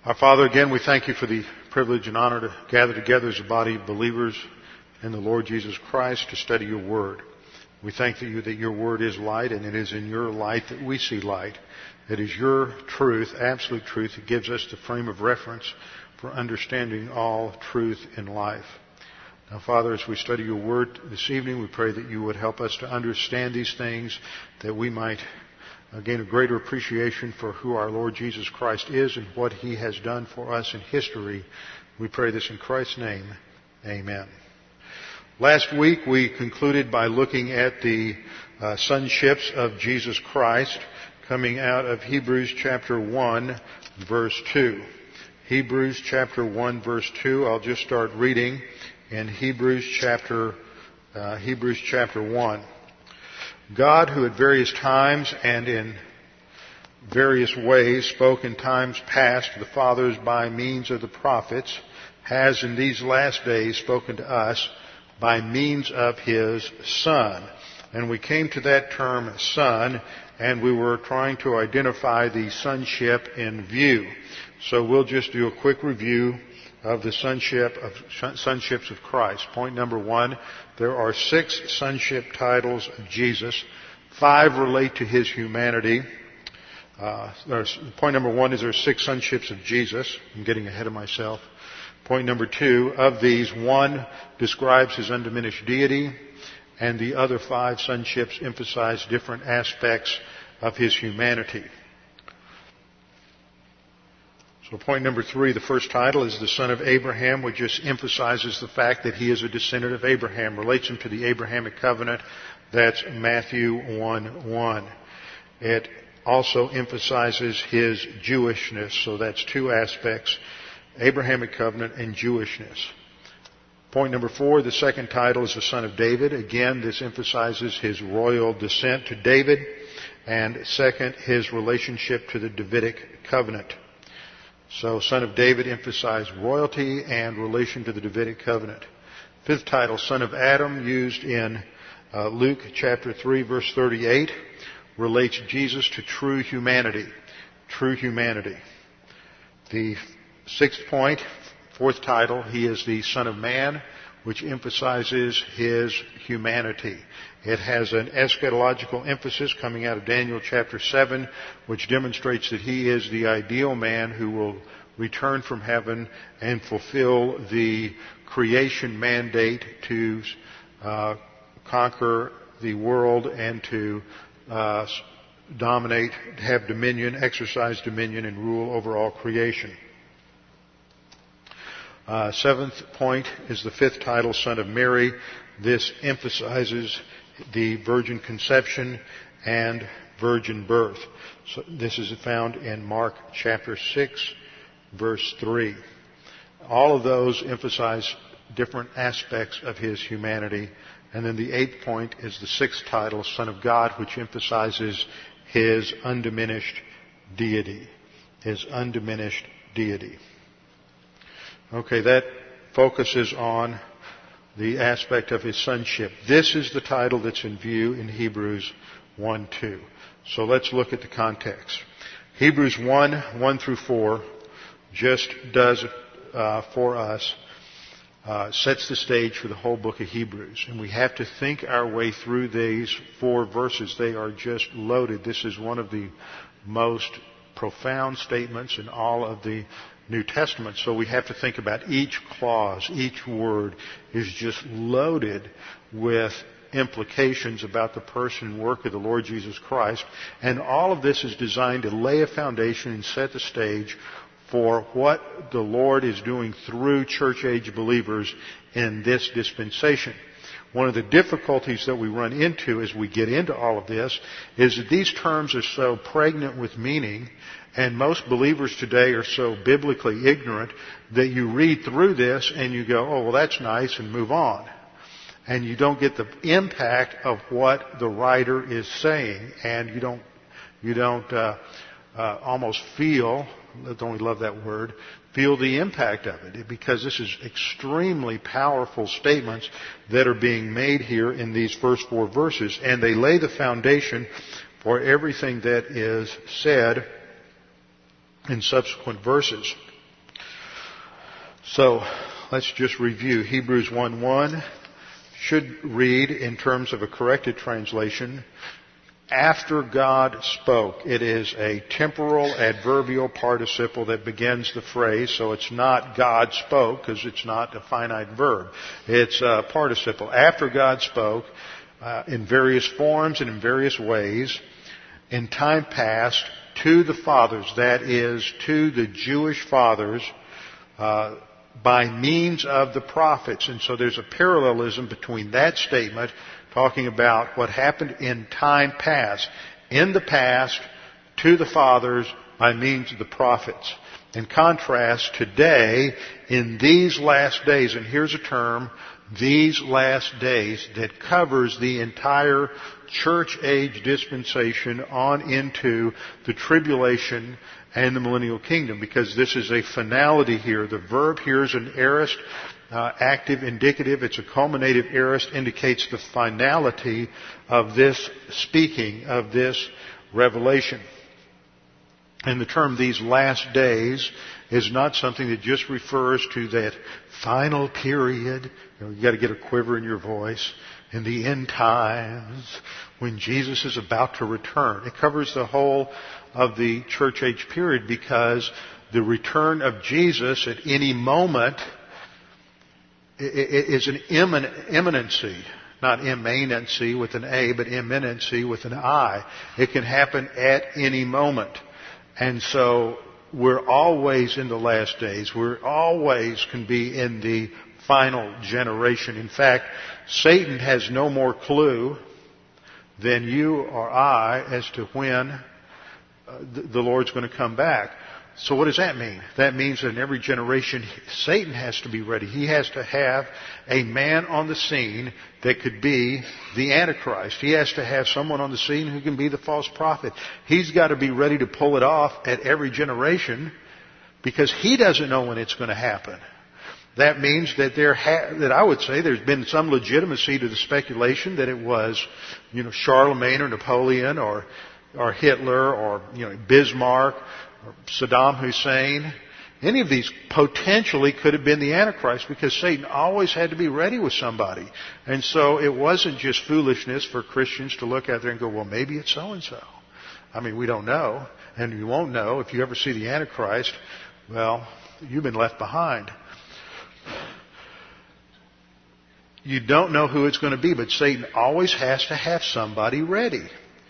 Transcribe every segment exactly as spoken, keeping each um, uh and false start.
Our Father, again, we thank you for the privilege and honor to gather together as a body of believers in the Lord Jesus Christ to study your word. We thank you that your word is light, and it is in your light that we see light. It is your truth, absolute truth, that gives us the frame of reference for understanding all truth in life. Now, Father, as we study your word this evening, we pray that you would help us to understand these things, that we might gain a greater appreciation for who our Lord Jesus Christ is and what he has done for us in history. We pray this in Christ's name. Amen. Last week we concluded by looking at the uh, sonships of Jesus Christ coming out of Hebrews chapter one, verse two. Hebrews chapter one, verse two. I'll just start reading in Hebrews chapter, uh, Hebrews chapter one. God, who at various times and in various ways spoke in times past to the fathers by means of the prophets, has in these last days spoken to us by means of His Son. And we came to that term, Son, and we were trying to identify the sonship in view. So we'll just do a quick review of the sonship of sonships of Christ. Point number one, there are six sonship titles of Jesus. Five relate to His humanity. Uh, point number one is there are six sonships of Jesus. I'm getting ahead of myself. Point number two, of these, one describes His undiminished deity, and the other five sonships emphasize different aspects of His humanity. So point number three, the first title is the Son of Abraham, which just emphasizes the fact that he is a descendant of Abraham, relates him to the Abrahamic covenant. That's Matthew one one. It also emphasizes his Jewishness, so that's two aspects, Abrahamic covenant and Jewishness. Point number four, the second title is the Son of David. Again, this emphasizes his royal descent to David, and second, his relationship to the Davidic covenant. So, Son of David emphasized royalty and relation to the Davidic covenant. Fifth title, Son of Adam, used in uh, Luke chapter three, verse thirty-eight, relates Jesus to true humanity. True humanity. The sixth point, fourth title, he is the Son of Man, which emphasizes his humanity. It has an eschatological emphasis coming out of Daniel chapter seven, which demonstrates that he is the ideal man who will return from heaven and fulfill the creation mandate to uh, conquer the world and to uh, dominate, have dominion, exercise dominion, and rule over all creation. Uh, seventh point is the fifth title, Son of Mary. This emphasizes the virgin conception and virgin birth. So this is found in Mark chapter six, verse three. All of those emphasize different aspects of his humanity. And then the eighth point is the sixth title, Son of God, which emphasizes his undiminished deity. His undiminished deity. Okay, that focuses on the aspect of his sonship. This is the title that's in view in Hebrews one two. So let's look at the context. Hebrews one one through four just does uh, for us, uh, sets the stage for the whole book of Hebrews. And we have to think our way through these four verses. They are just loaded. This is one of the most profound statements in all of the New Testament, so we have to think about each clause, each word is just loaded with implications about the person and work of the Lord Jesus Christ. And all of this is designed to lay a foundation and set the stage for what the Lord is doing through church-age believers in this dispensation. One of the difficulties that we run into as we get into all of this is that these terms are so pregnant with meaning, and most believers today are so biblically ignorant that you read through this and you go, oh, well, that's nice, and move on. And you don't get the impact of what the writer is saying, and you don't, you don't uh, uh, almost feel, don't we love that word, feel the impact of it, because this is extremely powerful statements that are being made here in these first four verses, and they lay the foundation for everything that is said in subsequent verses. So let's just review. Hebrews one one should read, in terms of a corrected translation, after God spoke. It is a temporal adverbial participle that begins the phrase, so it's not God spoke, because it's not a finite verb. It's a participle. After God spoke, uh, in various forms and in various ways, in time past, to the fathers, that is, to the Jewish fathers, uh, by means of the prophets. And so there's a parallelism between that statement, talking about what happened in time past, in the past, to the fathers, by means of the prophets. In contrast, today, in these last days, and here's a term, these last days, that covers the entire church age dispensation on into the tribulation and the millennial kingdom, because this is a finality here. The verb here is an aorist, uh, active indicative. It's a culminative aorist, indicates the finality of this speaking, of this revelation. And the term "these last days" is not something that just refers to that final period. You know, you got to get a quiver in your voice. In the end times, when Jesus is about to return. It covers the whole of the church age period, because the return of Jesus at any moment is an imminency. Not immanency with an A, but imminency with an I. It can happen at any moment. And so we're always in the last days. We're always can be in the final generation. In fact, Satan has no more clue than you or I as to when uh, the, the Lord's going to come back. So what does that mean? That means that in every generation, Satan has to be ready. He has to have a man on the scene that could be the Antichrist. He has to have someone on the scene who can be the false prophet. He's got to be ready to pull it off at every generation, because he doesn't know when it's going to happen. That means that there ha- that I would say there's been some legitimacy to the speculation that it was, you know, Charlemagne or Napoleon or or Hitler or, you know, Bismarck or Saddam Hussein. Any of these potentially could have been the Antichrist, because Satan always had to be ready with somebody. And so it wasn't just foolishness for Christians to look out there and go, well, maybe it's so-and-so. I mean, we don't know. And you won't know if you ever see the Antichrist. Well, you've been left behind. You don't know who it's going to be, but Satan always has to have somebody ready.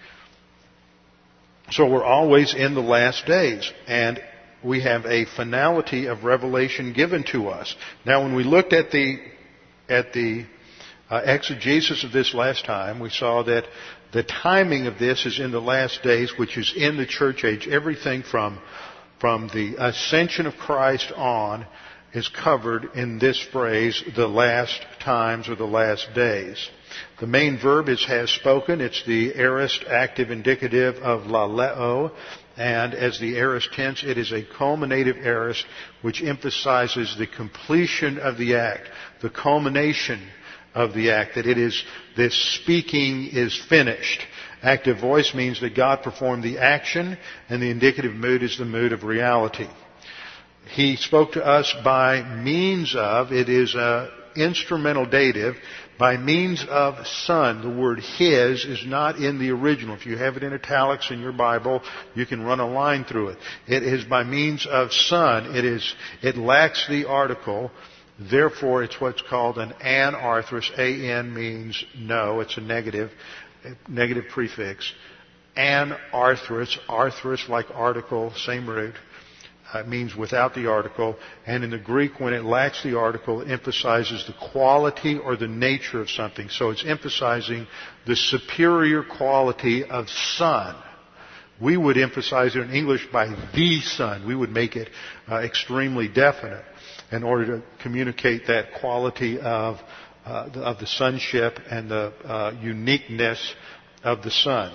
So we're always in the last days, and we have a finality of revelation given to us. Now, when we looked at the at the uh, exegesis of this last time, we saw that the timing of this is in the last days, which is in the church age. Everything from from the ascension of Christ on is covered in this phrase, the last times or the last days. The main verb is has spoken. It's the aorist active indicative of laleo. And as the aorist tense, it is a culminative aorist which emphasizes the completion of the act, the culmination of the act, that it is, this speaking is finished. Active voice means that God performed the action, and the indicative mood is the mood of reality. He spoke to us by means of, it is an instrumental dative, by means of Son. The word His is not in the original. If you have it in italics in your Bible, you can run a line through it. It is by means of Son. It is, it lacks the article. Therefore, it's what's called an anarthrous. A-N means no. It's a negative, negative prefix. Anarthrous, arthrous like article, same root. Uh, it means without the article. And in the Greek, when it lacks the article, it emphasizes the quality or the nature of something. So it's emphasizing the superior quality of Son. We would emphasize it in English by the Son. We would make it uh, extremely definite in order to communicate that quality of, uh, the, of the sonship and the uh, uniqueness of the Son.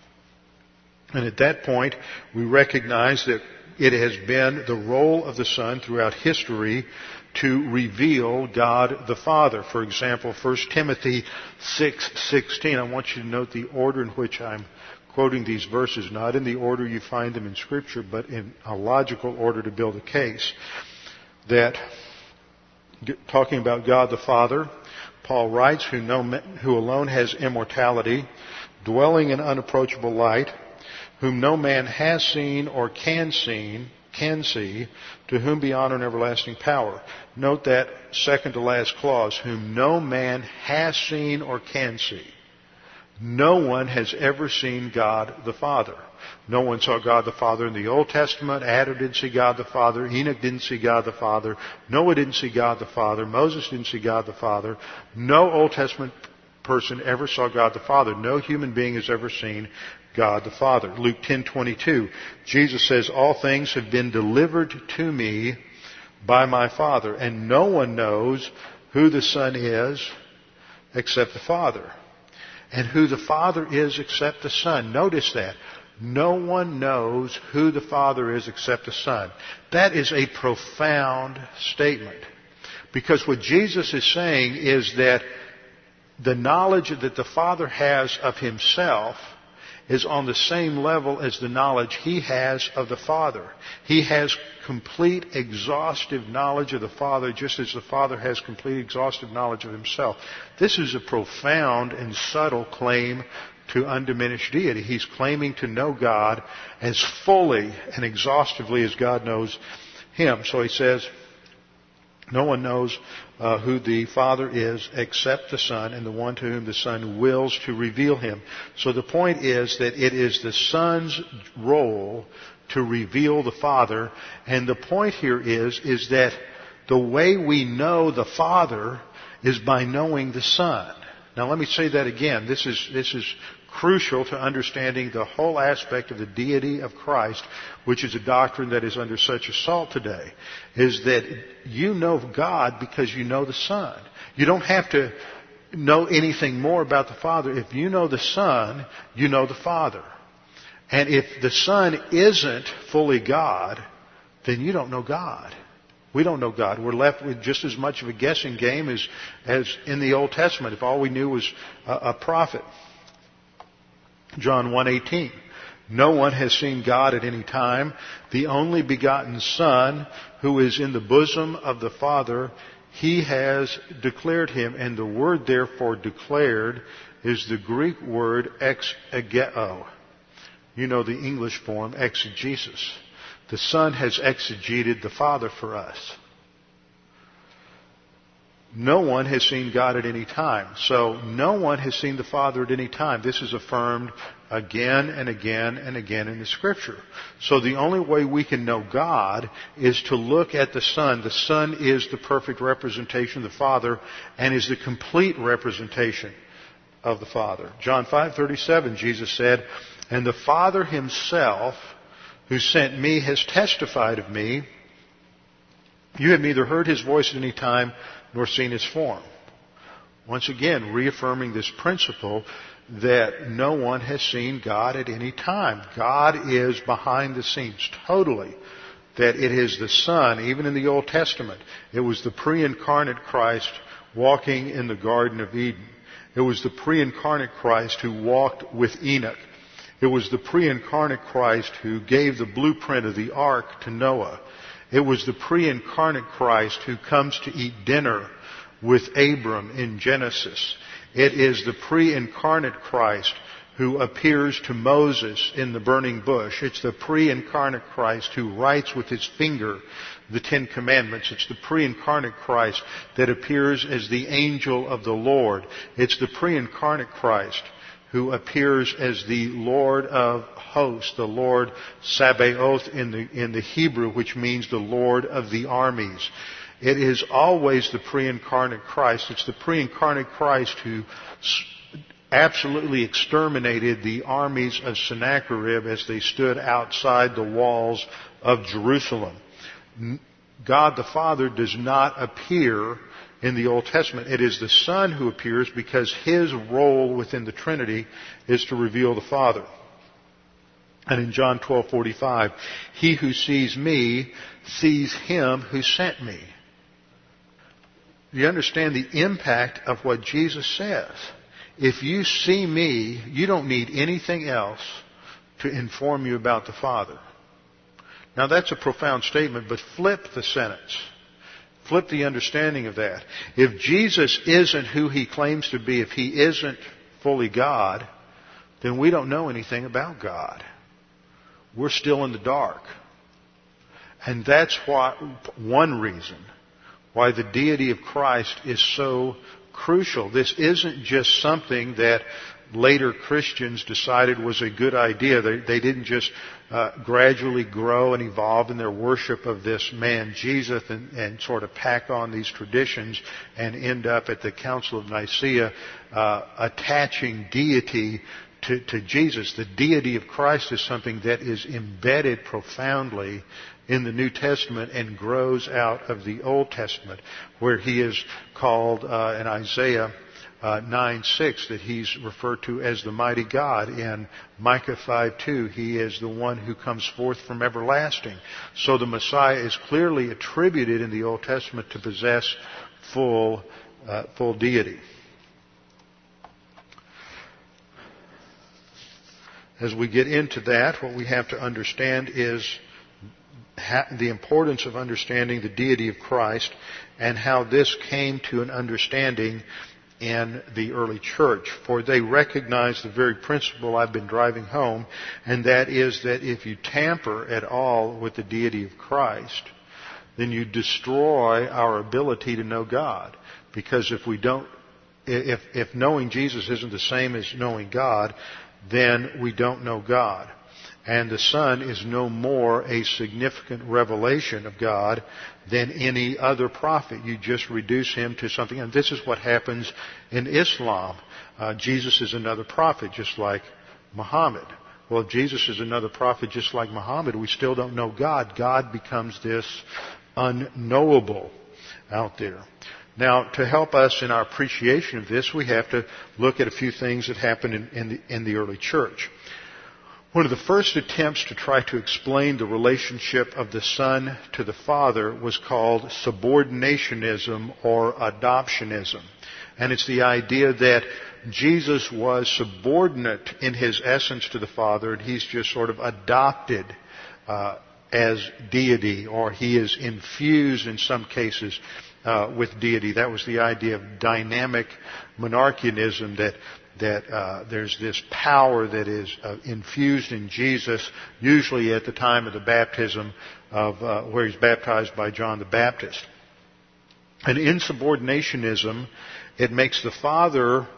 And at that point, we recognize that it has been the role of the Son throughout history to reveal God the Father. For example, First Timothy six sixteen. I want you to note the order in which I'm quoting these verses, not in the order you find them in Scripture, but in a logical order to build a case. That talking about God the Father, Paul writes, who, know, who alone has immortality, dwelling in unapproachable light, whom no man has seen or can see, can see, to whom be honor and everlasting power. Note that second to last clause, whom no man has seen or can see. No one has ever seen God the Father. No one saw God the Father in the Old Testament. Adam didn't see God the Father. Enoch didn't see God the Father. Noah didn't see God the Father. Moses didn't see God the Father. No Old Testament person ever saw God the Father. No human being has ever seen God the Father. Luke ten twenty-two. Jesus says, all things have been delivered to me by my Father, and no one knows who the Son is except the Father, and who the Father is except the Son. Notice that. No one knows who the Father is except the Son. That is a profound statement. Because what Jesus is saying is that the knowledge that the Father has of Himself is on the same level as the knowledge He has of the Father. He has complete, exhaustive knowledge of the Father, just as the Father has complete, exhaustive knowledge of Himself. This is a profound and subtle claim to undiminished deity. He's claiming to know God as fully and exhaustively as God knows Him. So He says, no one knows uh, who the Father is except the Son, and the one to whom the Son wills to reveal Him. So the point is that it is the Son's role to reveal the Father, and the point here is, is that the way we know the Father is by knowing the Son. Now let me say that again. This is, this is crucial to understanding the whole aspect of the deity of Christ, which is a doctrine that is under such assault today, is that you know God because you know the Son. You don't have to know anything more about the Father. If you know the Son, you know the Father. And if the Son isn't fully God, then you don't know God. We don't know God. We're left with just as much of a guessing game as, as in the Old Testament, if all we knew was a, a prophet. John one eighteen. No one has seen God at any time. The only begotten Son, who is in the bosom of the Father, He has declared Him. And the word, therefore, declared is the Greek word exegeo. You know the English form, exegesis. The Son has exegeted the Father for us. No one has seen God at any time. So no one has seen the Father at any time. This is affirmed again and again and again in the Scripture. So the only way we can know God is to look at the Son. The Son is the perfect representation of the Father and is the complete representation of the Father. John five thirty-seven, Jesus said, and the Father Himself who sent me has testified of me. You have neither heard His voice at any time nor seen His form. Once again, reaffirming this principle that no one has seen God at any time. God is behind the scenes totally. That it is the Son, even in the Old Testament, it was the pre-incarnate Christ walking in the Garden of Eden. It was the pre-incarnate Christ who walked with Enoch. It was the pre-incarnate Christ who gave the blueprint of the ark to Noah. It was the pre-incarnate Christ who comes to eat dinner with Abram in Genesis. It is the pre-incarnate Christ who appears to Moses in the burning bush. It's the pre-incarnate Christ who writes with his finger the Ten Commandments. It's the pre-incarnate Christ that appears as the angel of the Lord. It's the pre-incarnate Christ who appears as the Lord of hosts, the Lord Sabaoth in the, in the Hebrew, which means the Lord of the armies. It is always the pre-incarnate Christ. It's the pre-incarnate Christ who absolutely exterminated the armies of Sennacherib as they stood outside the walls of Jerusalem. God the Father does not appear in the Old Testament. It is the Son who appears because His role within the Trinity is to reveal the Father. And in John twelve forty-five, he who sees me sees Him who sent me. You understand the impact of what Jesus says. If you see me, you don't need anything else to inform you about the Father. Now that's a profound statement, but flip the sentence. flip the understanding of that. If Jesus isn't who He claims to be, if He isn't fully God, then we don't know anything about God. We're still in the dark. And that's why, one reason why the deity of Christ is so crucial. This isn't just something that later Christians decided was a good idea. They, they didn't just uh, gradually grow and evolve in their worship of this man Jesus and, and sort of pack on these traditions and end up at the Council of Nicaea uh, attaching deity to, to Jesus. The deity of Christ is something that is embedded profoundly in the New Testament and grows out of the Old Testament, where He is called uh, in Isaiah Uh, nine six, that He's referred to as the mighty God. In Micah five two, He is the one who comes forth from everlasting. So the Messiah is clearly attributed in the Old Testament to possess full, uh, full deity. As we get into that, what we have to understand is ha- the importance of understanding the deity of Christ and how this came to an understanding in the early church. For they recognized the very principle I've been driving home, and that is that if you tamper at all with the deity of Christ, then you destroy our ability to know God. Because if we don't, if, if knowing Jesus isn't the same as knowing God, then we don't know God. And the Son is no more a significant revelation of God than any other prophet. You just reduce Him to something. And this is what happens in Islam. Uh, Jesus is another prophet, just like Muhammad. Well, if Jesus is another prophet, just like Muhammad, we still don't know God. God becomes this unknowable out there. Now, to help us in our appreciation of this, we have to look at a few things that happened in, in, the, in the early church. One of the first attempts to try to explain the relationship of the Son to the Father was called subordinationism or adoptionism. And it's the idea that Jesus was subordinate in His essence to the Father, and He's just sort of adopted uh, as deity, or He is infused in some cases uh, with deity. That was the idea of dynamic monarchianism, that that uh, there's this power that is uh, infused in Jesus, usually at the time of the baptism of uh, where He's baptized by John the Baptist. And in subordinationism, it makes the Father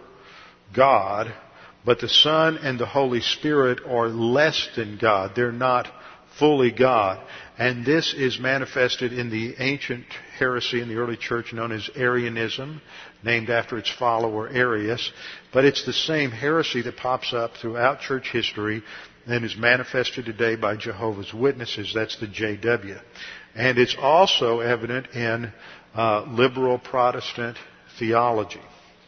God, but the Son and the Holy Spirit are less than God. They're not fully God. And this is manifested in the ancient heresy in the early church known as Arianism, named after its follower Arius. But it's the same heresy that pops up throughout church history and is manifested today by Jehovah's Witnesses. That's the J W. And it's also evident in uh, liberal Protestant theology.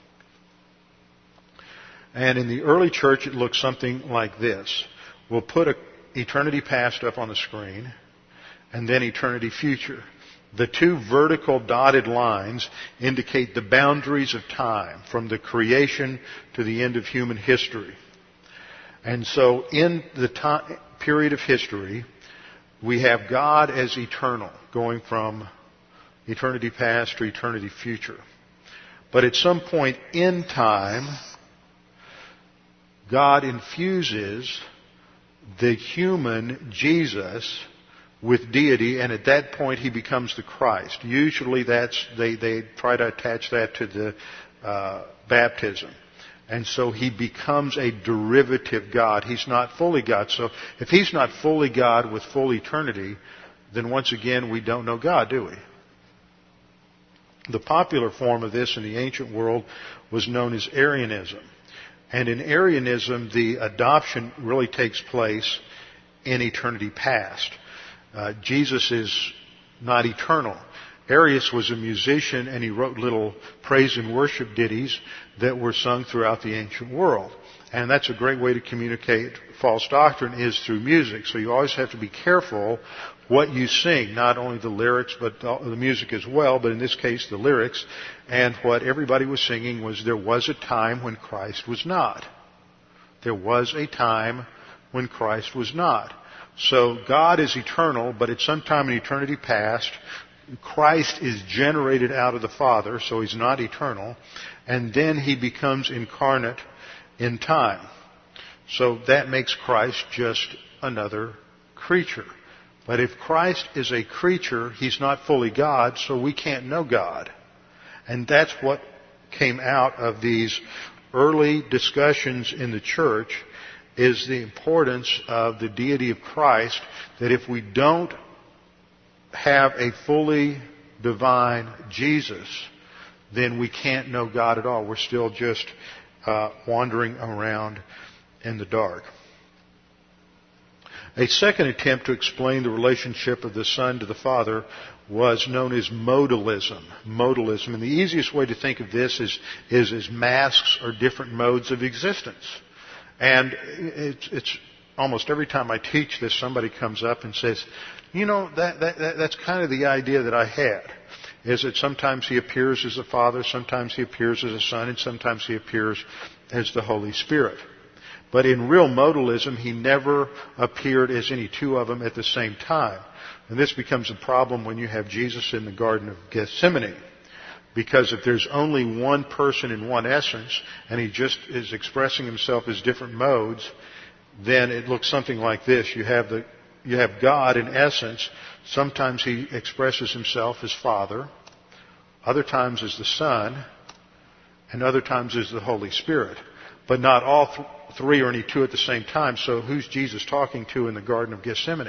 And in the early church, it looks something like this. We'll put a eternity past up on the screen, and then eternity future. The two vertical dotted lines indicate the boundaries of time, from the creation to the end of human history. And so in the time, period of history, we have God as eternal, going from eternity past to eternity future. But at some point in time, God infuses the human Jesus with deity, and at that point He becomes the Christ. Usually that's, they, they try to attach that to the uh, baptism. And so He becomes a derivative God. He's not fully God. So if He's not fully God with full eternity, then once again we don't know God, do we? The popular form of this in the ancient world was known as Arianism. And in Arianism, the adoption really takes place in eternity past. Uh, Jesus is not eternal. Arius was a musician, and he wrote little praise and worship ditties that were sung throughout the ancient world. And that's a great way to communicate false doctrine, is through music. So you always have to be careful what you sing, not only the lyrics, but the music as well, but in this case the lyrics. And what everybody was singing was, there was a time when Christ was not. There was a time when Christ was not. So God is eternal, but at some time in eternity past, Christ is generated out of the Father, so he's not eternal, and then he becomes incarnate in time. So that makes Christ just another creature. But if Christ is a creature, he's not fully God, so we can't know God. And that's what came out of these early discussions in the church, is the importance of the deity of Christ, that if we don't have a fully divine Jesus, then we can't know God at all. We're still just uh, wandering around in the dark. A second attempt to explain the relationship of the Son to the Father was known as modalism. Modalism. And the easiest way to think of this is, is as masks or different modes of existence. And it's, it's almost every time I teach this, somebody comes up and says, you know, that, that, that that's kind of the idea that I had. Is that sometimes he appears as the Father, sometimes he appears as a Son, and sometimes he appears as the Holy Spirit. But in real modalism, he never appeared as any two of them at the same time. And this becomes a problem when you have Jesus in the Garden of Gethsemane. Because if there's only one person in one essence, and he just is expressing himself as different modes, then it looks something like this. You have the, you have God in essence. Sometimes he expresses himself as Father, other times as the Son, and other times as the Holy Spirit. But not all th- three or any two at the same time. So who's Jesus talking to in the Garden of Gethsemane?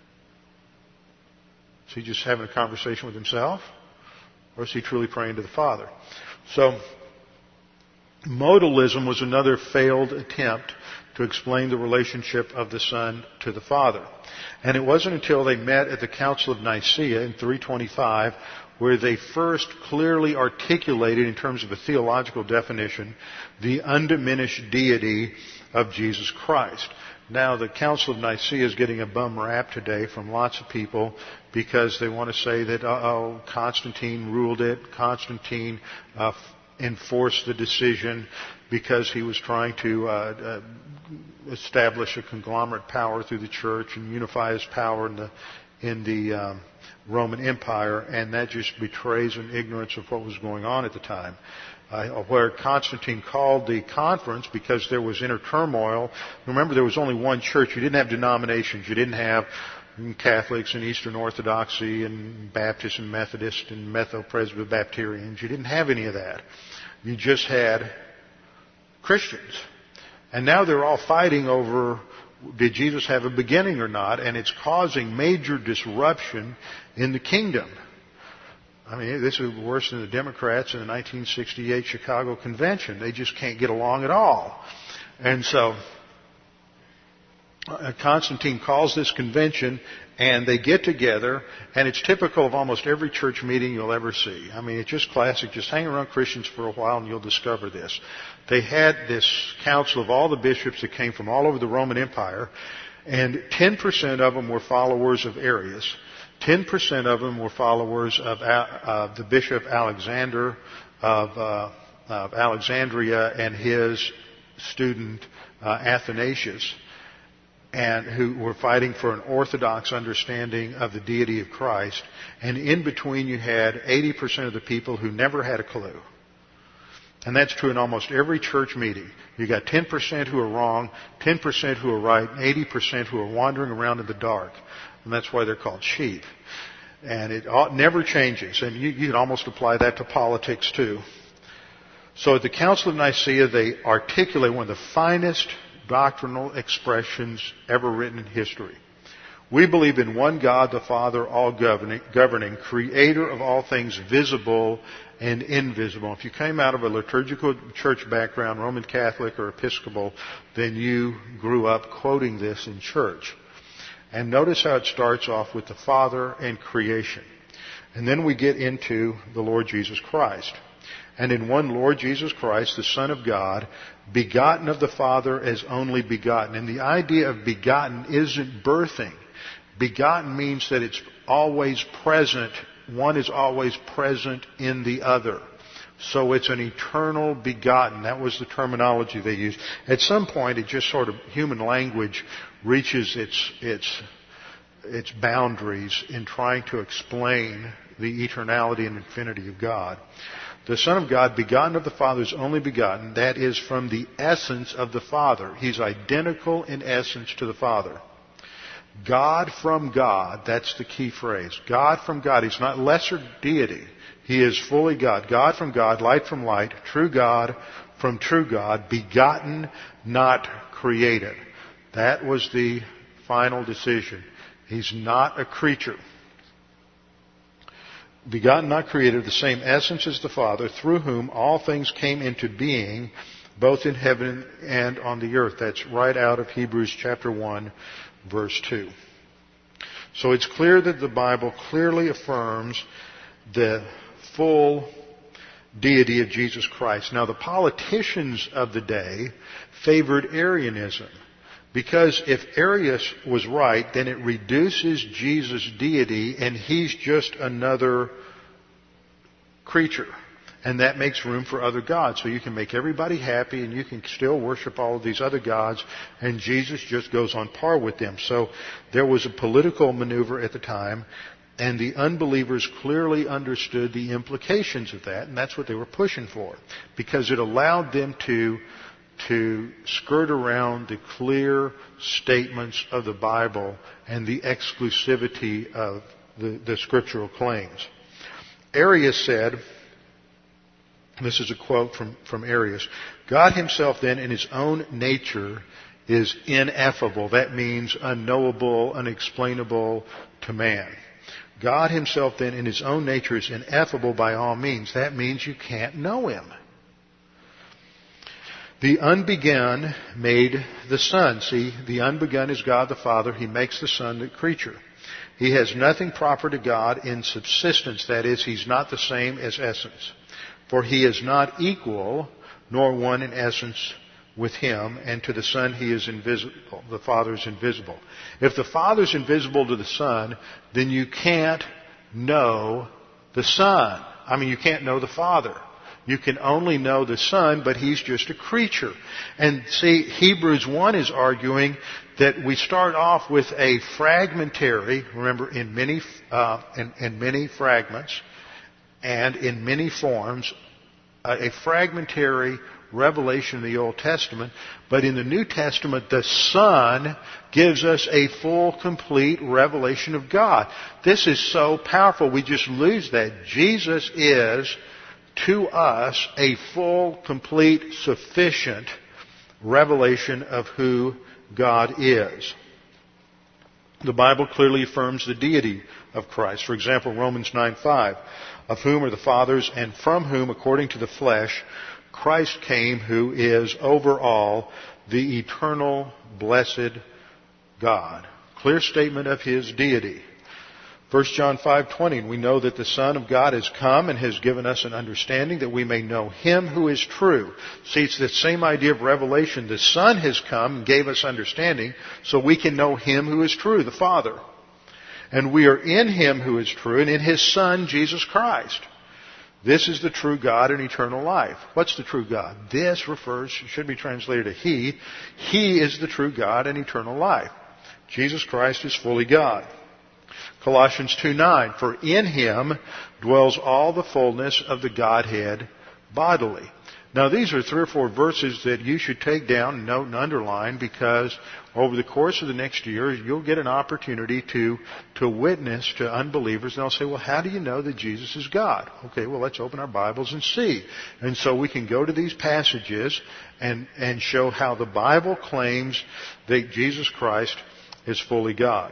Is he just having a conversation with himself? Or is he truly praying to the Father? So, modalism was another failed attempt to explain the relationship of the Son to the Father. And it wasn't until they met at the Council of Nicaea in three twenty-five where they first clearly articulated, in terms of a theological definition, the undiminished deity of Jesus Christ. Now, the Council of Nicaea is getting a bum rap today from lots of people because they want to say that, uh-oh, Constantine ruled it, Constantine uh, enforced the decision because he was trying to uh, uh, establish a conglomerate power through the church and unify his power in the in the um, Roman Empire, and that just betrays an ignorance of what was going on at the time. Uh, where Constantine called the conference because there was inner turmoil. Remember, there was only one church. You didn't have denominations. You didn't have Catholics and Eastern Orthodoxy and Baptists and Methodists and Metho-Presbyterians. You didn't have any of that. You just had Christians. And now they're all fighting over, did Jesus have a beginning or not? And it's causing major disruption in the kingdom. I mean, this is worse than the Democrats in the nineteen sixty-eight Chicago Convention. They just can't get along at all. And so uh, Constantine calls this convention, and they get together, and it's typical of almost every church meeting you'll ever see. I mean, it's just classic. Just hang around Christians for a while, and you'll discover this. They had this council of all the bishops that came from all over the Roman Empire, and ten percent of them were followers of Arius. ten percent of them were followers of uh, the Bishop Alexander of, uh, of Alexandria and his student uh, Athanasius, and who were fighting for an orthodox understanding of the deity of Christ. And in between you had eighty percent of the people who never had a clue. And that's true in almost every church meeting. You got ten percent who are wrong, ten percent who are right, and eighty percent who are wandering around in the dark. And that's why they're called sheep. And it never changes. And you, you can almost apply that to politics too. So at the Council of Nicaea, they articulate one of the finest doctrinal expressions ever written in history. We believe in one God, the Father, all governing, governing, creator of all things visible and invisible. If you came out of a liturgical church background, Roman Catholic or Episcopal, then you grew up quoting this in church. And notice how it starts off with the Father and creation. And then we get into the Lord Jesus Christ. And in one Lord Jesus Christ, the Son of God, begotten of the Father as only begotten. And the idea of begotten isn't birthing. Begotten means that it's always present. One is always present in the other. So it's an eternal begotten. That was the terminology they used. At some point, it just sort of, human language reaches its its its boundaries in trying to explain the eternality and infinity of God. The Son of God, begotten of the Father, is only begotten. That is from the essence of the Father. He's identical in essence to the Father. God from God, that's the key phrase. God from God. He's not lesser deity. He is fully God. God from God, light from light, true God from true God, begotten, not created. That was the final decision. He's not a creature. Begotten, not created, the same essence as the Father, through whom all things came into being, both in heaven and on the earth. That's right out of Hebrews chapter one, verse two. So it's clear that the Bible clearly affirms the full deity of Jesus Christ. Now, the politicians of the day favored Arianism, because if Arius was right, then it reduces Jesus' deity and he's just another creature. And that makes room for other gods. So you can make everybody happy and you can still worship all of these other gods, and Jesus just goes on par with them. So there was a political maneuver at the time, and the unbelievers clearly understood the implications of that, and that's what they were pushing for, because it allowed them to to skirt around the clear statements of the Bible and the exclusivity of the, the scriptural claims. Arius said, this is a quote from, from Arius, God himself then in his own nature is ineffable. That means unknowable, unexplainable to man. God himself then in his own nature is ineffable by all means. That means you can't know him. The unbegun made the Son. See, the unbegun is God the Father. He makes the Son the creature. He has nothing proper to God in subsistence. That is, he's not the same as essence. For he is not equal, nor one in essence with him, and to the Son he is invisible. The Father is invisible. If the Father is invisible to the Son, then you can't know the Son. I mean, you can't know the Father. You can only know the Son, but he's just a creature. And see, Hebrews one is arguing that we start off with a fragmentary, remember, in many, uh, in, in many fragments and in many forms, uh, a fragmentary revelation in the Old Testament, but in the New Testament, the Son gives us a full, complete revelation of God. This is so powerful. We just lose that. Jesus is, to us, a full, complete, sufficient revelation of who God is. The Bible clearly affirms the deity of Christ. For example, Romans nine five, of whom are the fathers, and from whom, according to the flesh, Christ came, who is over all, the eternal, blessed God. Clear statement of his deity. First John five twenty, and we know that the Son of God has come and has given us an understanding that we may know him who is true. See, it's the same idea of revelation. The Son has come and gave us understanding so we can know him who is true, the Father. And we are in him who is true and in his Son, Jesus Christ. This is the true God and eternal life. What's the true God? This refers, should be translated to he. He is the true God and eternal life. Jesus Christ is fully God. Colossians two nine, for in him dwells all the fullness of the Godhead bodily. Now these are three or four verses that you should take down, note and underline, because over the course of the next year you'll get an opportunity to, to witness to unbelievers, and they'll say, well, how do you know that Jesus is God? Okay, well, let's open our Bibles and see. And so we can go to these passages and, and show how the Bible claims that Jesus Christ is fully God.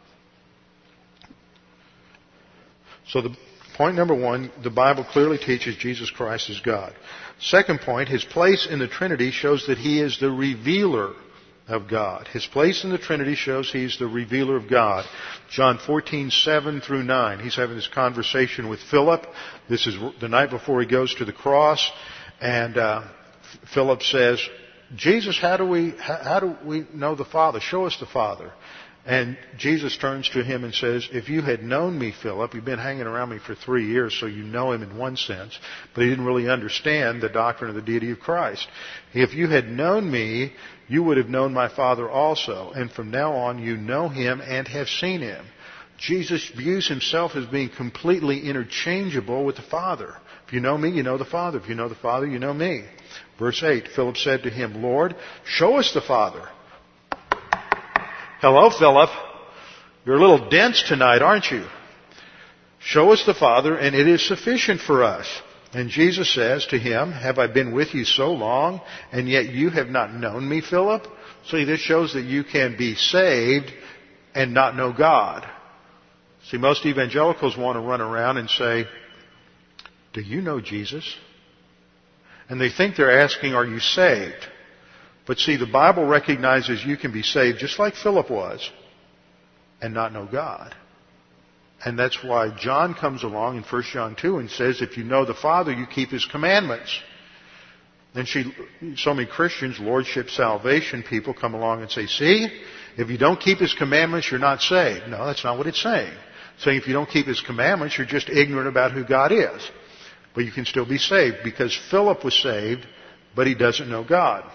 So the point number one, the Bible clearly teaches Jesus Christ is God. Second point, his place in the Trinity shows that he is the revealer of God. His place in the Trinity shows he's the revealer of God. John fourteen seven through nine. He's having this conversation with Philip. This is the night before he goes to the cross, and uh, Philip says, Jesus, how do we how, how do we know the Father? Show us the Father. And Jesus turns to him and says, if you had known me, Philip, you've been hanging around me for three years, so you know him in one sense, but he didn't really understand the doctrine of the deity of Christ. If you had known me, you would have known my Father also, and from now on you know him and have seen him. Jesus views himself as being completely interchangeable with the Father. If you know me, you know the Father. If you know the Father, you know me. Verse eight, Philip said to him, Lord, show us the Father. Hello, Philip. You're a little dense tonight, aren't you? Show us the Father, and it is sufficient for us. And Jesus says to him, have I been with you so long, and yet you have not known me, Philip? See, this shows that you can be saved and not know God. See, most evangelicals want to run around and say, do you know Jesus? And they think they're asking, are you saved? But see, the Bible recognizes you can be saved just like Philip was and not know God. And that's why John comes along in First John two and says, if you know the Father, you keep his commandments. And she, so many Christians, Lordship Salvation people come along and say, see, if you don't keep his commandments, you're not saved. No, that's not what it's saying. It's saying if you don't keep his commandments, you're just ignorant about who God is. But you can still be saved because Philip was saved, but he doesn't know God.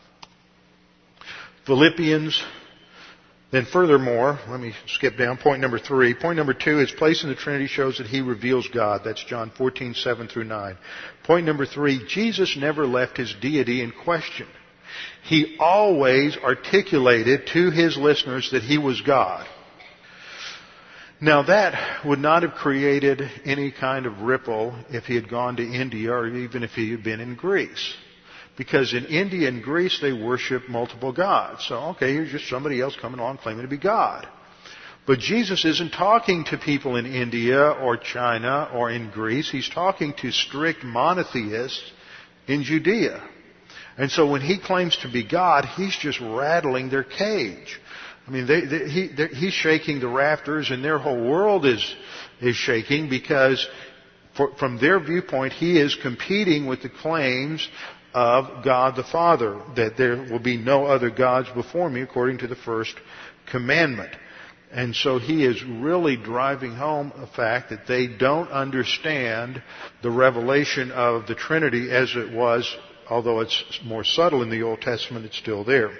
Philippians, then furthermore, let me skip down, point number three. Point number two, his place in the Trinity shows that he reveals God. That's John fourteen, seven through nine. Point number three, Jesus never left his deity in question. He always articulated to his listeners that he was God. Now that would not have created any kind of ripple if he had gone to India or even if he had been in Greece. Because in India and Greece, they worship multiple gods. So, okay, here's just somebody else coming along claiming to be God. But Jesus isn't talking to people in India or China or in Greece. He's talking to strict monotheists in Judea. And so when he claims to be God, he's just rattling their cage. I mean, they, they, he, he's shaking the rafters and their whole world is, is shaking because for, from their viewpoint, he is competing with the claims of God the Father, that there will be no other gods before me according to the first commandment. And so he is really driving home the fact that they don't understand the revelation of the Trinity as it was, although it's more subtle in the Old Testament, it's still there.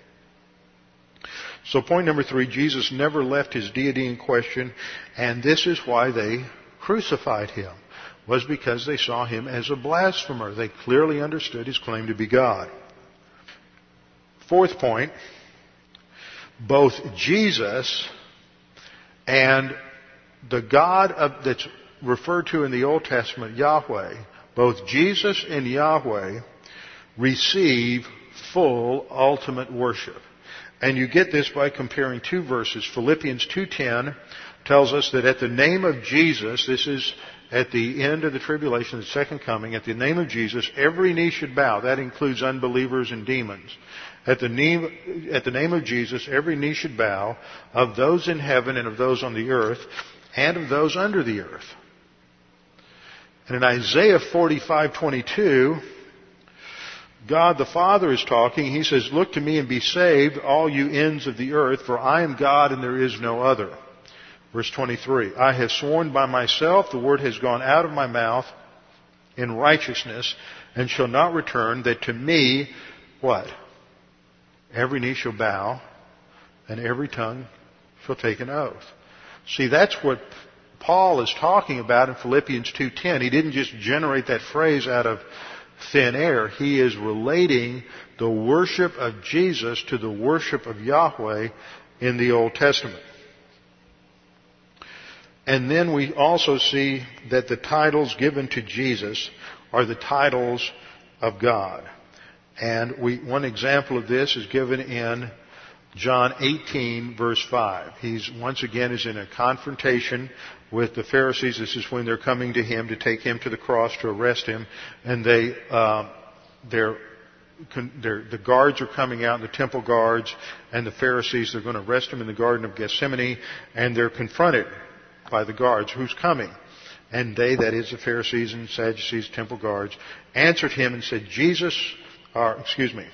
So point number three, Jesus never left his deity in question, and this is why they crucified him. Was because they saw him as a blasphemer. They clearly understood his claim to be God. Fourth point, both Jesus and the God of, that's referred to in the Old Testament, Yahweh, both Jesus and Yahweh receive full ultimate worship. And you get this by comparing two verses. Philippians two ten tells us that at the name of Jesus, this is at the end of the tribulation, the second coming, at the name of Jesus, every knee should bow. That includes unbelievers and demons. At the name, at the name of Jesus, every knee should bow, of those in heaven and of those on the earth, and of those under the earth. And in Isaiah forty-five twenty-two, God the Father is talking. He says, look to me and be saved, all you ends of the earth, for I am God and there is no other. Verse twenty-three, I have sworn by myself, the word has gone out of my mouth in righteousness, and shall not return, that to me, what? Every knee shall bow, and every tongue shall take an oath. See, that's what Paul is talking about in Philippians two ten. He didn't just generate that phrase out of thin air. He is relating the worship of Jesus to the worship of Yahweh in the Old Testament. And then we also see that the titles given to Jesus are the titles of God. And we, one example of this is given in John eighteen, verse five. He's once again is in a confrontation with the Pharisees. This is when they're coming to him to take him to the cross to arrest him, and they, uh, they're, they're, the guards are coming out, the temple guards, and the Pharisees. They're going to arrest him in the Garden of Gethsemane, and they're confronted by the guards. Who's coming? And they, that is the Pharisees and Sadducees, temple guards, answered him and said, Jesus, or excuse me,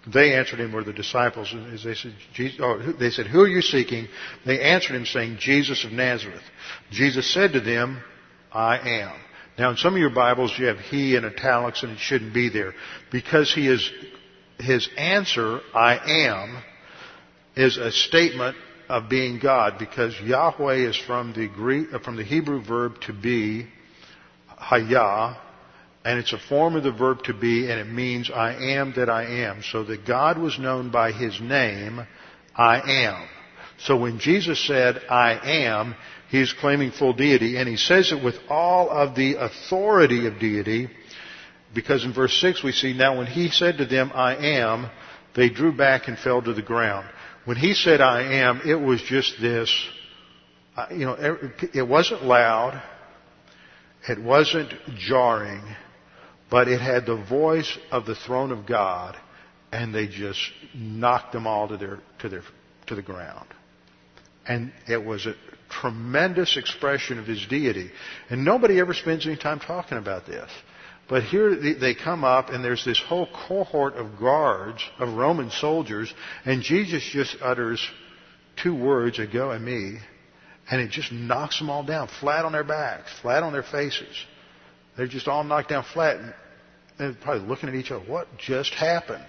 They answered him, were the disciples. And as they said, Jesus, oh, they said, who are you seeking? They answered him saying, Jesus of Nazareth. Jesus said to them, I am. Now in some of your Bibles you have he in italics and it shouldn't be there. Because he is, his answer, I am, is a statement of being God. Because Yahweh is from the Greek, from the Hebrew verb to be, hayah. And it's a form of the verb to be, and it means I am that I am. So that God was known by His name, I am. So when Jesus said, I am, He's claiming full deity, and He says it with all of the authority of deity, because in verse six we see, now when He said to them, I am, they drew back and fell to the ground. When He said, I am, it was just this, you know, it wasn't loud, it wasn't jarring, but it had the voice of the throne of God, and they just knocked them all to their to their to the ground. And it was a tremendous expression of His deity. And nobody ever spends any time talking about this. But here they come up, and there's this whole cohort of guards, of Roman soldiers, and Jesus just utters two words, "Ego and me," and it just knocks them all down, flat on their backs, flat on their faces. They're just all knocked down flat, and they're probably looking at each other. What just happened?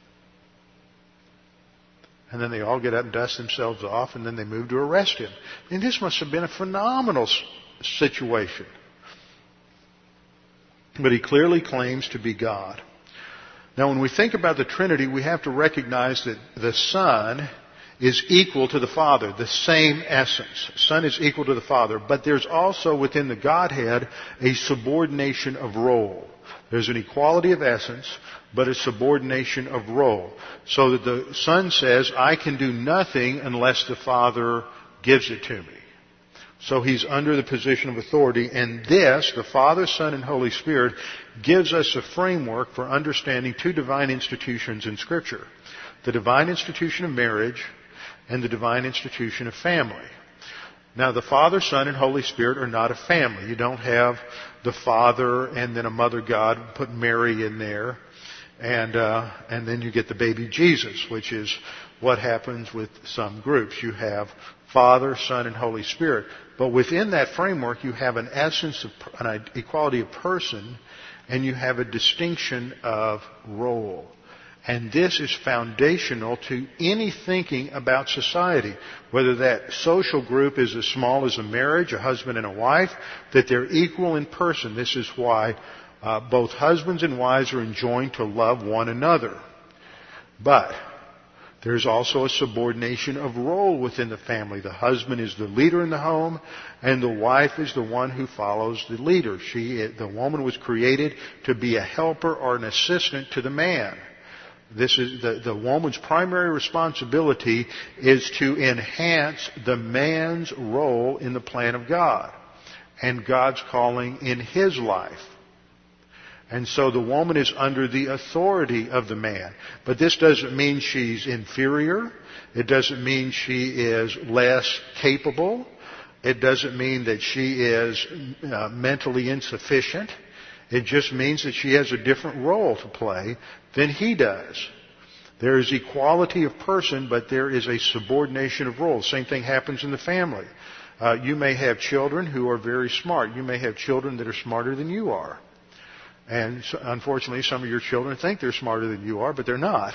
And then they all get up and dust themselves off, and then they move to arrest Him. And this must have been a phenomenal situation. But He clearly claims to be God. Now, when we think about the Trinity, we have to recognize that the Son is equal to the Father, the same essence. Son is equal to the Father, but there's also within the Godhead a subordination of role. There's an equality of essence, but a subordination of role. So that the Son says, I can do nothing unless the Father gives it to me. So He's under the position of authority, and this, the Father, Son, and Holy Spirit, gives us a framework for understanding two divine institutions in Scripture. The divine institution of marriage and the divine institution of family. Now, the Father, Son, and Holy Spirit are not a family. You don't have the Father and then a Mother God, put Mary in there, and uh, and then you get the baby Jesus, which is what happens with some groups. You have Father, Son, and Holy Spirit. But within that framework, you have an essence of an equality of person, and you have a distinction of role. And this is foundational to any thinking about society. Whether that social group is as small as a marriage, a husband and a wife, that they're equal in person. This is why uh, both husbands and wives are enjoined to love one another. But there's also a subordination of role within the family. The husband is the leader in the home, and the wife is the one who follows the leader. She, the woman was created to be a helper or an assistant to the man. This is the, the woman's primary responsibility is to enhance the man's role in the plan of God and God's calling in his life. And so the woman is under the authority of the man. But this doesn't mean she's inferior. It doesn't mean she is less capable. It doesn't mean that she is uh, mentally insufficient. It just means that she has a different role to play than he does. There is equality of person, but there is a subordination of role. Same thing happens in the family. Uh, you may have children who are very smart. You may have children that are smarter than you are. And so, unfortunately, some of your children think they're smarter than you are, but they're not.